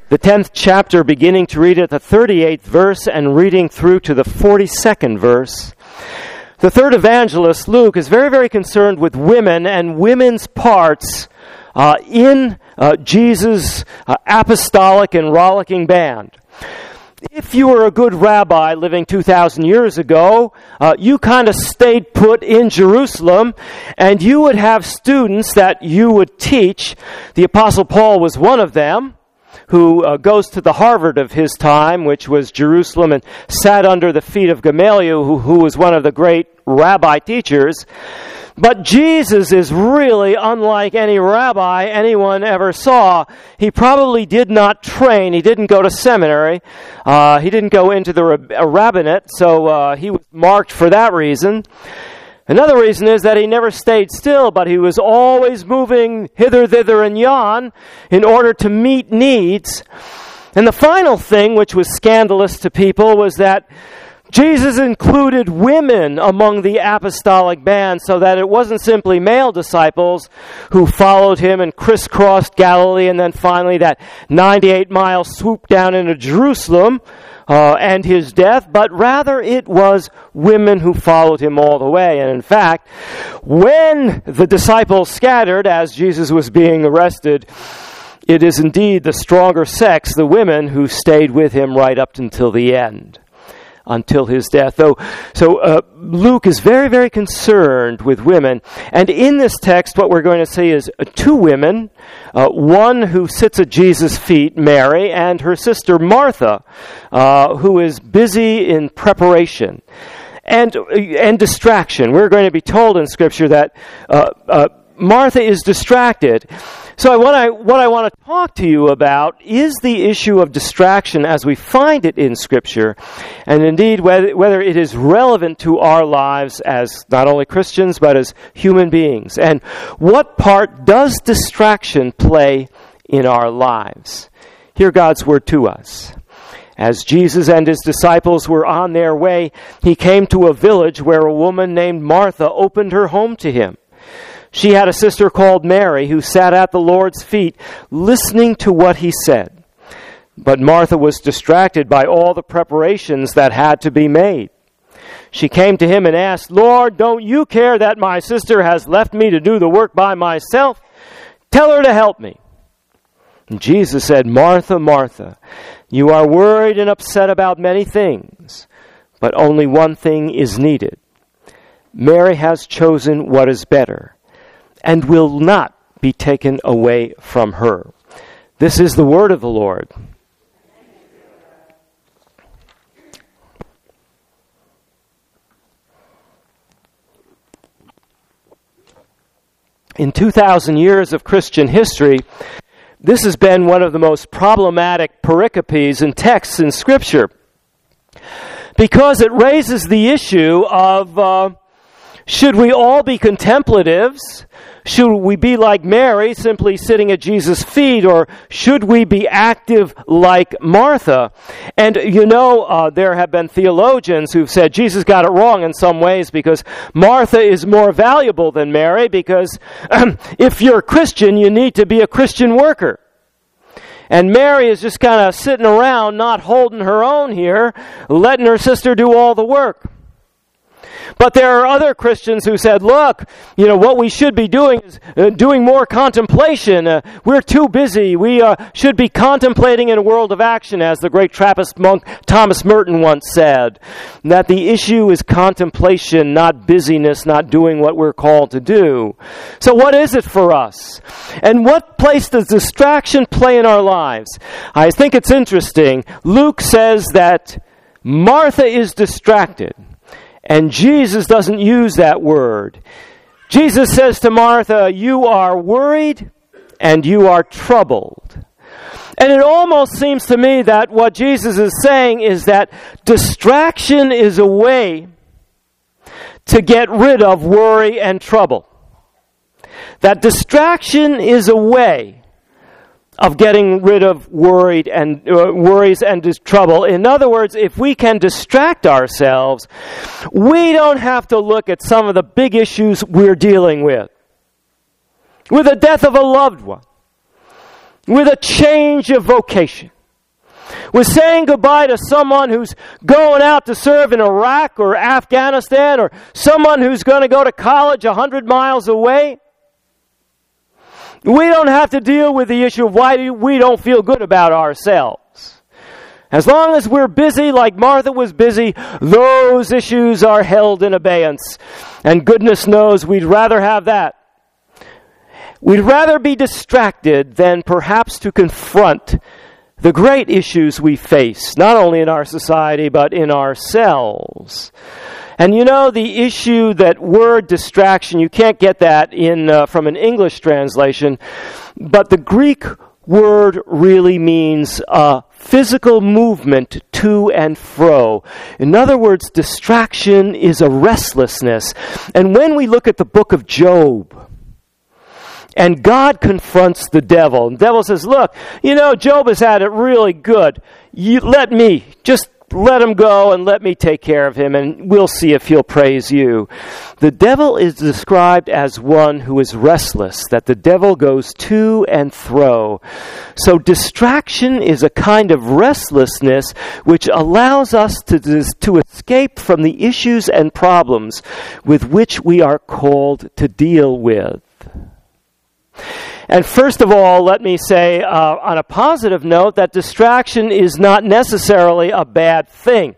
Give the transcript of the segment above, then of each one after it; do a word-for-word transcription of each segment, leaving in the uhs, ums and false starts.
the tenth chapter, beginning to read at the thirty-eighth verse and reading through to the forty-second verse. The third evangelist, Luke, is very, very concerned with women and women's parts uh, in uh, Jesus' uh, apostolic and rollicking band. If you were a good rabbi living two thousand years ago, uh, you kind of stayed put in Jerusalem, and you would have students that you would teach. The Apostle Paul was one of them, who uh, goes to the Harvard of his time, which was Jerusalem, and sat under the feet of Gamaliel, who, who was one of the great rabbi teachers. But Jesus is really unlike any rabbi anyone ever saw. He probably did not train. He didn't go to seminary. Uh, he didn't go into the rab- a rabbinate, so uh, he was marked for that reason. Another reason is that he never stayed still, but he was always moving hither, thither, and yon in order to meet needs. And the final thing, which was scandalous to people, was that Jesus included women among the apostolic band, so that it wasn't simply male disciples who followed him and crisscrossed Galilee and then finally that ninety-eight mile swoop down into Jerusalem uh, and his death, but rather it was women who followed him all the way. And in fact, when the disciples scattered as Jesus was being arrested, it is indeed the stronger sex, the women, who stayed with him right up until the end. Until his death. Though, so uh, Luke is very, very concerned with women. And in this text, what we're going to see is uh, two women, uh, one who sits at Jesus' feet, Mary, and her sister Martha, uh, who is busy in preparation and and distraction. We're going to be told in Scripture that uh, uh, Martha is distracted. So what I, what I want to talk to you about is the issue of distraction as we find it in Scripture, and indeed whether, whether it is relevant to our lives as not only Christians, but as human beings. And what part does distraction play in our lives? Hear God's word to us. As Jesus and his disciples were on their way, he came to a village where a woman named Martha opened her home to him. She had a sister called Mary who sat at the Lord's feet listening to what he said. But Martha was distracted by all the preparations that had to be made. She came to him and asked, "Lord, don't you care that my sister has left me to do the work by myself? Tell her to help me." And Jesus said, "Martha, Martha, you are worried and upset about many things, but only one thing is needed. Mary has chosen what is better, and will not be taken away from her." This is the word of the Lord. In two thousand years of Christian history, this has been one of the most problematic pericopes and texts in Scripture, because it raises the issue of uh, should we all be contemplatives? Should we be like Mary, simply sitting at Jesus' feet, or should we be active like Martha? And you know, uh, there have been theologians who've said Jesus got it wrong in some ways, because Martha is more valuable than Mary, because if you're a Christian, you need to be a Christian worker. And Mary is just kind of sitting around, not holding her own here, letting her sister do all the work. But there are other Christians who said, look, you know, what we should be doing is uh, doing more contemplation. Uh, we're too busy. We uh, should be contemplating in a world of action, as the great Trappist monk Thomas Merton once said. That the issue is contemplation, not busyness, not doing what we're called to do. So what is it for us? And what place does distraction play in our lives? I think it's interesting. Luke says that Martha is distracted. And Jesus doesn't use that word. Jesus says to Martha, "You are worried and you are troubled." And it almost seems to me that what Jesus is saying is that distraction is a way to get rid of worry and trouble. That distraction is a way of getting rid of worried and uh, worries and dis- trouble. In other words, if we can distract ourselves, we don't have to look at some of the big issues we're dealing with. With the death of a loved one, with a change of vocation, with saying goodbye to someone who's going out to serve in Iraq or Afghanistan, or someone who's going to go to college a hundred miles away. We don't have to deal with the issue of why we don't feel good about ourselves. As long as we're busy like Martha was busy, those issues are held in abeyance. And goodness knows we'd rather have that. We'd rather be distracted than perhaps to confront the great issues we face, not only in our society, but in ourselves. And you know, the issue, that word distraction, you can't get that in uh, from an English translation, but the Greek word really means uh, physical movement to and fro. In other words, distraction is a restlessness. And when we look at the book of Job, and God confronts the devil, and the devil says, look, you know, Job has had it really good. You let me, just let him go and let me take care of him, and we'll see if he'll praise you. The devil is described as one who is restless, that the devil goes to and fro. So distraction is a kind of restlessness which allows us to, to escape from the issues and problems with which we are called to deal with. And first of all, let me say, uh, on a positive note, that distraction is not necessarily a bad thing.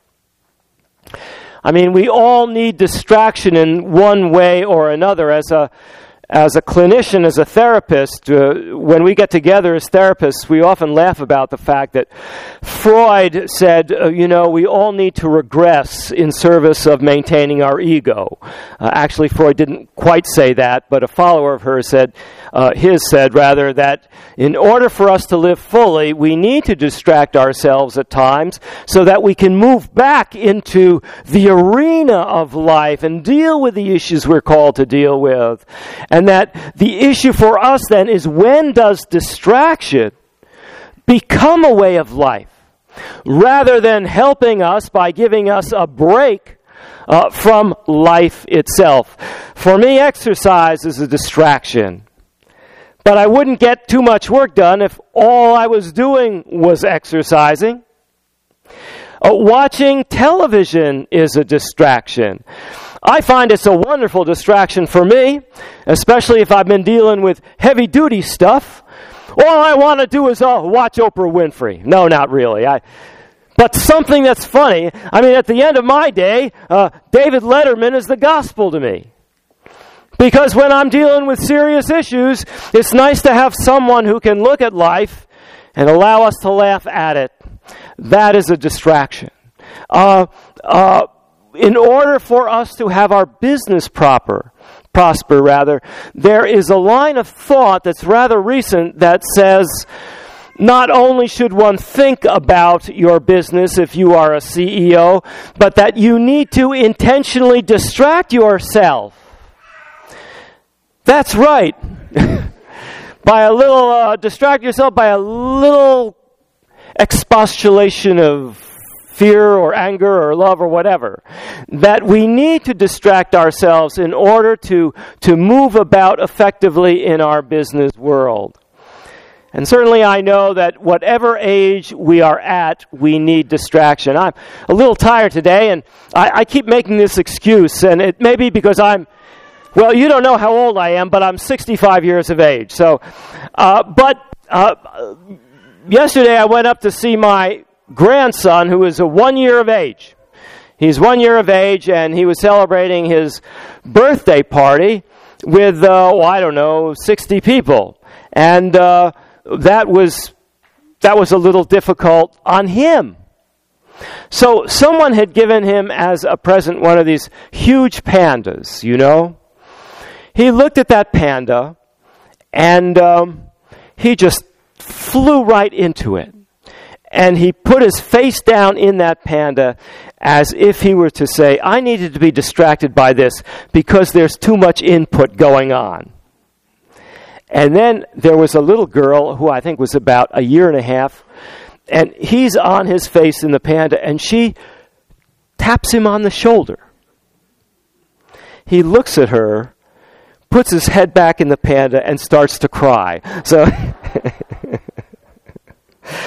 I mean, we all need distraction in one way or another. As a as a clinician, as a therapist, uh, when we get together as therapists, we often laugh about the fact that Freud said, uh, you know, we all need to regress in service of maintaining our ego. Uh, actually, Freud didn't quite say that, but a follower of hers said, uh, his said rather, that in order for us to live fully, we need to distract ourselves at times so that we can move back into the arena of life and deal with the issues we're called to deal with. And that the issue for us then is, when does distraction become a way of life, rather than helping us by giving us a break uh, from life itself? For me, exercise is a distraction. But I wouldn't get too much work done if all I was doing was exercising. Uh, watching television is a distraction. I find it's a wonderful distraction for me, especially if I've been dealing with heavy-duty stuff. All I want to do is uh, watch Oprah Winfrey. No, not really. I, but something that's funny. I mean, at the end of my day, uh, David Letterman is the gospel to me. Because when I'm dealing with serious issues, it's nice to have someone who can look at life and allow us to laugh at it. That is a distraction. Uh, uh, in order for us to have our business proper, prosper rather, there is a line of thought that's rather recent that says, not only should one think about your business if you are a C E O, but that you need to intentionally distract yourself. That's right. By a little, uh, distract yourself by a little expostulation of fear or anger or love or whatever. That we need to distract ourselves in order to, to move about effectively in our business world. And certainly I know that whatever age we are at, we need distraction. I'm a little tired today, and I, I keep making this excuse, and it may be because I'm Well, you don't know how old I am, but I'm sixty-five years of age. So, uh, but uh, yesterday I went up to see my grandson, who is a one year of age. He's one year of age, and he was celebrating his birthday party with, uh, oh, I don't know, sixty people, and uh, that was that was a little difficult on him. So, someone had given him as a present one of these huge pandas, you know. He looked at that panda, and um, he just flew right into it. And he put his face down in that panda as if he were to say, I needed to be distracted by this because there's too much input going on. And then there was a little girl who I think was about a year and a half, and he's on his face in the panda, and she taps him on the shoulder. He looks at her, puts his head back in the panda, and starts to cry. So, so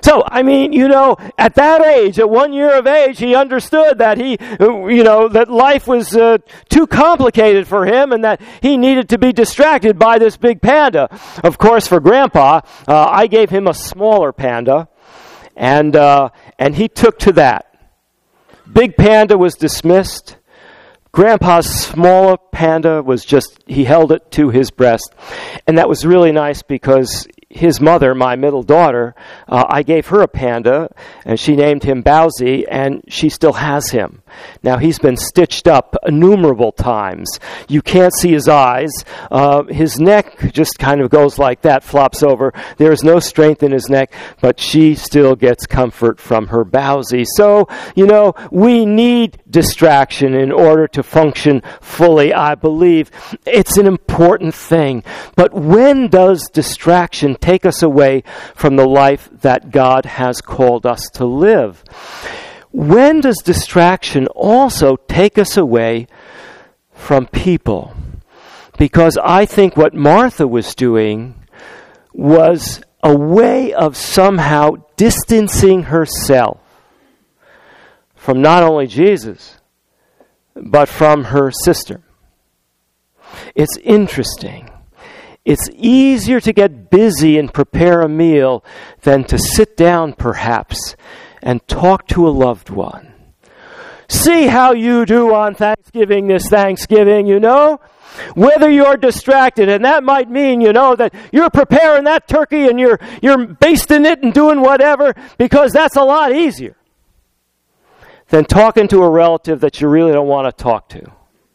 So, I mean, you know, at that age, at one year of age, he understood that he, you know, that life was uh, too complicated for him and that he needed to be distracted by this big panda. Of course, for Grandpa, uh, I gave him a smaller panda, and uh, and he took to that. Big panda was dismissed. Grandpa's smaller panda was just, he held it to his breast. And that was really nice because his mother, my middle daughter, uh, I gave her a panda, and she named him Bowsy, and she still has him. Now, he's been stitched up innumerable times. You can't see his eyes. Uh, his neck just kind of goes like that, flops over. There is no strength in his neck, but she still gets comfort from her Bowsy. So, you know, we need distraction in order to function fully, I believe. It's an important thing. But when does distraction take us away from the life that God has called us to live? When does distraction also take us away from people? Because I think what Martha was doing was a way of somehow distancing herself from not only Jesus, but from her sister. It's interesting. It's easier to get busy and prepare a meal than to sit down, perhaps, and talk to a loved one. See how you do on Thanksgiving this Thanksgiving, you know? Whether you're distracted, and that might mean, you know, that you're preparing that turkey and you're you're basting it and doing whatever, because that's a lot easier than talking to a relative that you really don't want to talk to.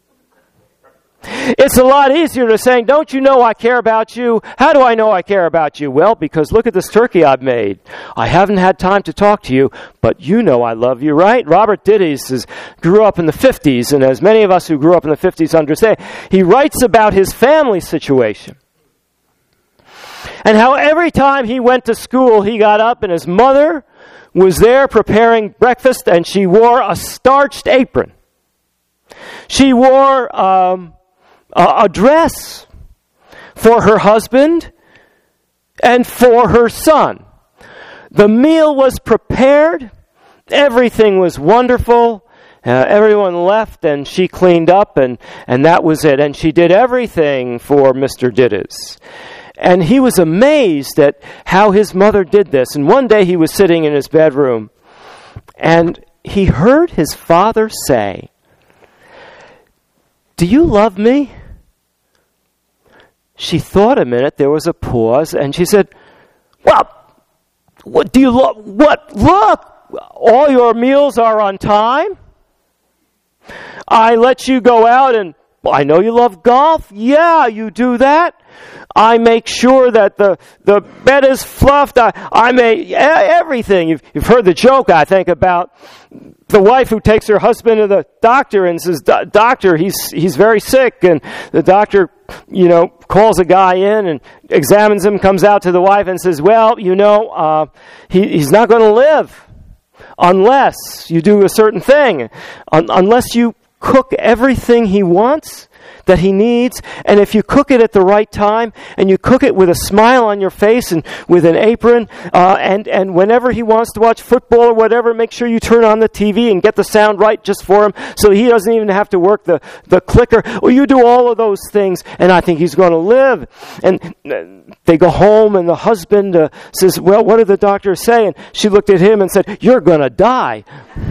It's a lot easier to say, don't you know I care about you? How do I know I care about you? Well, because look at this turkey I've made. I haven't had time to talk to you, but you know I love you, right? Robert Ditties is, grew up in the fifties, and as many of us who grew up in the fifties understand, he writes about his family situation. And how every time he went to school, he got up and his mother was there preparing breakfast, and she wore a starched apron. She wore um, a, a dress for her husband and for her son. The meal was prepared. Everything was wonderful. Uh, everyone left, and she cleaned up, and, and that was it. And she did everything for Mister Dittis. And he was amazed at how his mother did this. And one day he was sitting in his bedroom, and he heard his father say, "Do you love me?" She thought a minute. There was a pause, and she said, "Well, what do you love? What? Look, all your meals are on time. I let you go out, and I know you love golf. Yeah, you do that. I make sure that the, the bed is fluffed. I, I make everything." You've, you've heard the joke, I think, about the wife who takes her husband to the doctor and says, "Doctor, he's he's very sick." And the doctor, you know, calls a guy in and examines him, comes out to the wife and says, "Well, you know, uh, he, he's not going to live unless you do a certain thing, Un- unless you cook everything he wants, that he needs, and if you cook it at the right time, and you cook it with a smile on your face and with an apron, uh, and, and whenever he wants to watch football or whatever, make sure you turn on the T V and get the sound right just for him so he doesn't even have to work the, the clicker, or you do all of those things, and I think he's going to live." And they go home, and the husband uh, says, "Well, what did the doctor say?" And she looked at him and said, "You're going to die."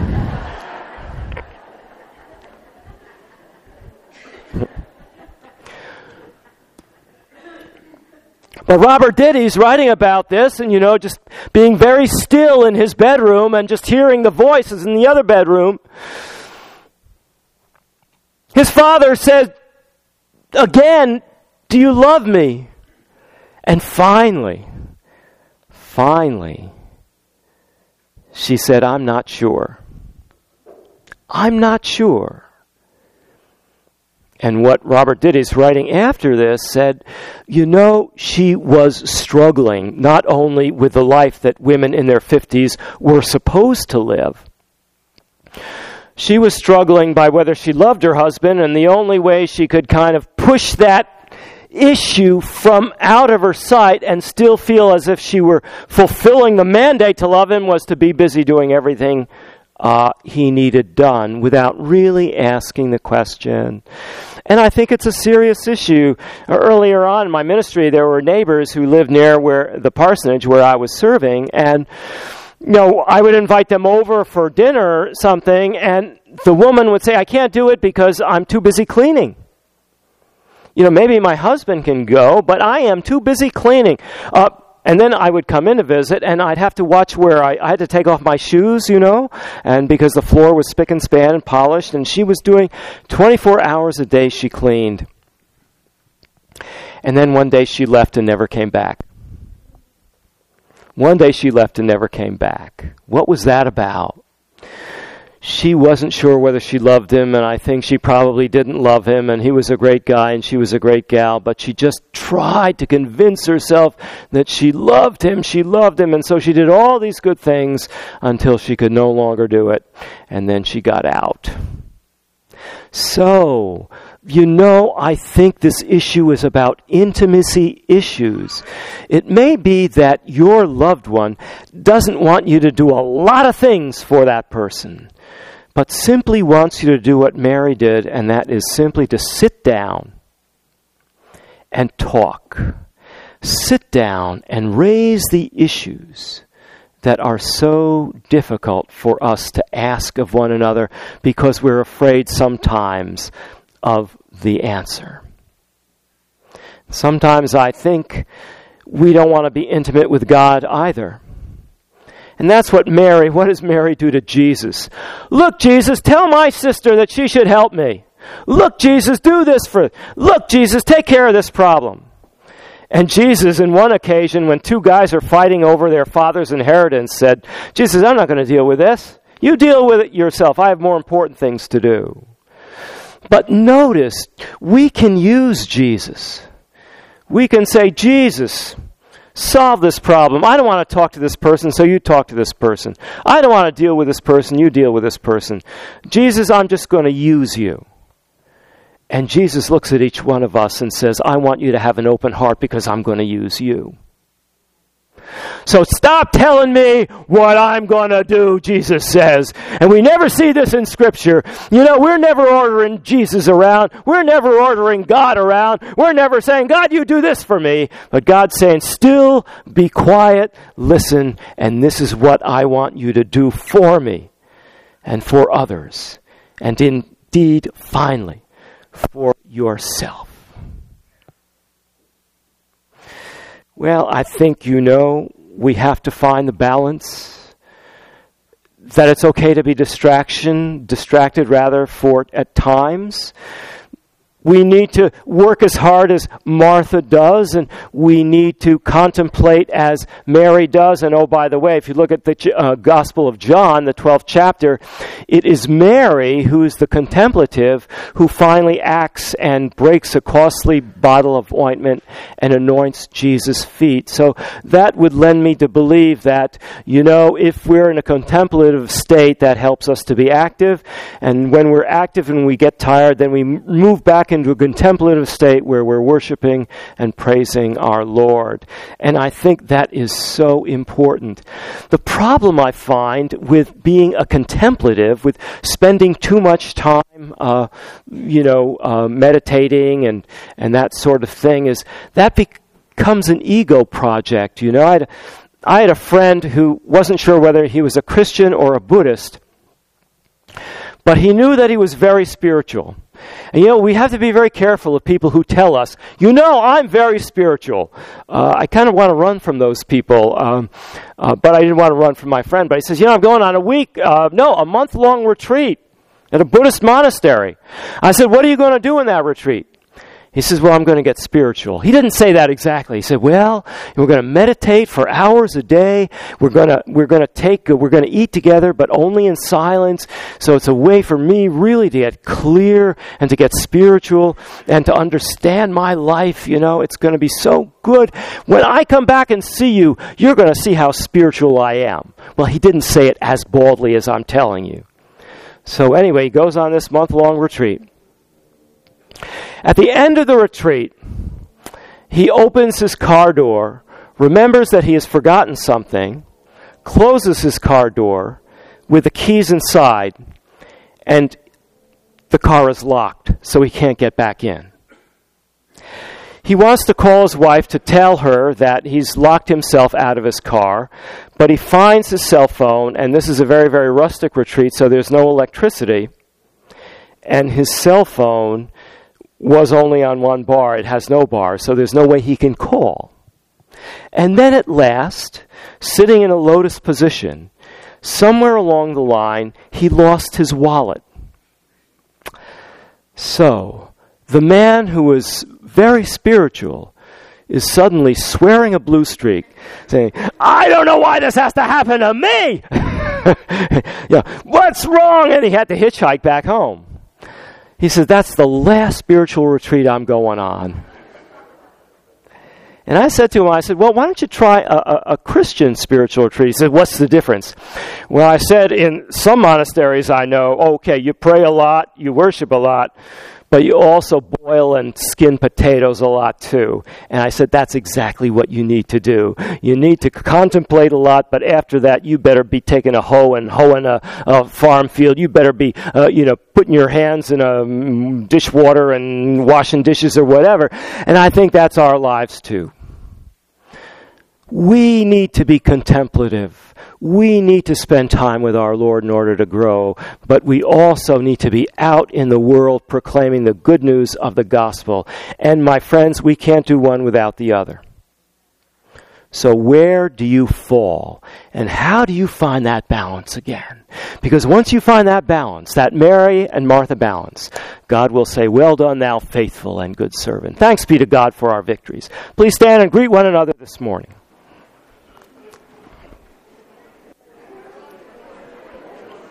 But Robert Ditties writing about this, and, you know, just being very still in his bedroom and just hearing the voices in the other bedroom, his father said, again, "Do you love me?" And finally, finally, she said, "I'm not sure. I'm not sure." And what Robert Ditties, writing after this, said, you know, she was struggling not only with the life that women in their fifties were supposed to live. She was struggling by whether she loved her husband, and the only way she could kind of push that issue from out of her sight and still feel as if she were fulfilling the mandate to love him was to be busy doing everything uh, he needed done without really asking the question. And I think it's a serious issue. Earlier on in my ministry, there were neighbors who lived near where the parsonage where I was serving, and you know, I would invite them over for dinner or something, and the woman would say, I can't do it because I'm too busy cleaning. You know, maybe my husband can go, but I am too busy cleaning. Uh, and then I would come in to visit, and I'd have to watch where I, I had to take off my shoes, you know, and because the floor was spick and span and polished, and she was doing twenty-four hours a day she cleaned. And then one day she left and never came back. One day she left and never came back. What was that about? She wasn't sure whether she loved him, and I think she probably didn't love him, and he was a great guy and she was a great gal, but she just tried to convince herself that she loved him, she loved him, and so she did all these good things until she could no longer do it, and then she got out. So, you know, I think this issue is about intimacy issues. It may be that your loved one doesn't want you to do a lot of things for that person, but simply wants you to do what Mary did, and that is simply to sit down and talk. Sit down and raise the issues that are so difficult for us to ask of one another because we're afraid sometimes of the answer. Sometimes I think we don't want to be intimate with God either. And that's what Mary, what does Mary do to Jesus? Look, Jesus, tell my sister that she should help me. Look, Jesus, do this for, look, Jesus, take care of this problem. And Jesus, in one occasion, when two guys are fighting over their father's inheritance, said, Jesus, I'm not going to deal with this. You deal with it yourself. I have more important things to do. But notice, we can use Jesus. We can say, Jesus, solve this problem. I don't want to talk to this person, so you talk to this person. I don't want to deal with this person, you deal with this person. Jesus, I'm just going to use you. And Jesus looks at each one of us and says, I want you to have an open heart because I'm going to use you. So stop telling me what I'm going to do, Jesus says. And we never see this in Scripture. You know, we're never ordering Jesus around. We're never ordering God around. We're never saying, God, you do this for me. But God's saying, still be quiet, listen, and this is what I want you to do for me and for others. And indeed, finally, for yourself. Well, I think you know we have to find the balance, that it's okay to be distraction, distracted rather for at times. We need to work as hard as Martha does, and we need to contemplate as Mary does. And oh, by the way, if you look at the uh, Gospel of John, the twelfth chapter, it is Mary who is the contemplative who finally acts and breaks a costly bottle of ointment and anoints Jesus' feet. So that would lend me to believe that, you know, if we're in a contemplative state, that helps us to be active. And when we're active and we get tired, then we move back into a contemplative state where we're worshiping and praising our Lord. And I think that is so important. The problem I find with being a contemplative, with spending too much time, uh, you know, uh, meditating and, and that sort of thing, is that becomes an ego project. You know, I had, I had a friend who wasn't sure whether he was a Christian or a Buddhist, but he knew that he was very spiritual. And you know, we have to be very careful of people who tell us, you know, I'm very spiritual. Uh, I kind of want to run from those people, um, uh, but I didn't want to run from my friend. But he says, you know, I'm going on a week, uh, no, a month-long retreat at a Buddhist monastery. I said, what are you going to do in that retreat? He says, well, I'm going to get spiritual. He didn't say that exactly. He said, well, we're going to meditate for hours a day. We're going to we're going to take we're going to eat together, but only in silence. So it's a way for me really to get clear and to get spiritual and to understand my life. You know, it's going to be so good. When I come back and see you, you're going to see how spiritual I am. Well, he didn't say it as baldly as I'm telling you. So anyway, he goes on this month-long retreat. At the end of the retreat, he opens his car door, remembers that he has forgotten something, closes his car door with the keys inside, and the car is locked, so he can't get back in. He wants to call his wife to tell her that he's locked himself out of his car, but he finds his cell phone, and this is a very, very rustic retreat, so there's no electricity, and his cell phone was only on one bar. It has no bar, so there's no way he can call. And then at last, sitting in a lotus position, somewhere along the line, he lost his wallet. So, the man who was very spiritual is suddenly swearing a blue streak, saying, I don't know why this has to happen to me! Yeah, what's wrong? And he had to hitchhike back home. He said, that's the last spiritual retreat I'm going on. And I said to him, I said, well, why don't you try a, a, a Christian spiritual retreat? He said, what's the difference? Well, I said, in some monasteries I know, okay, you pray a lot, you worship a lot, but you also boil and skin potatoes a lot too. And I said, that's exactly what you need to do. You need to contemplate a lot, but after that, you better be taking a hoe and hoeing a, a farm field. You better be, uh, you know, putting your hands in a um, dishwater and washing dishes or whatever. And I think that's our lives too. We need to be contemplative. We need to spend time with our Lord in order to grow, but we also need to be out in the world proclaiming the good news of the gospel. And my friends, we can't do one without the other. So where do you fall? And how do you find that balance again? Because once you find that balance, that Mary and Martha balance, God will say, well done, thou faithful and good servant. Thanks be to God for our victories. Please stand and greet one another this morning.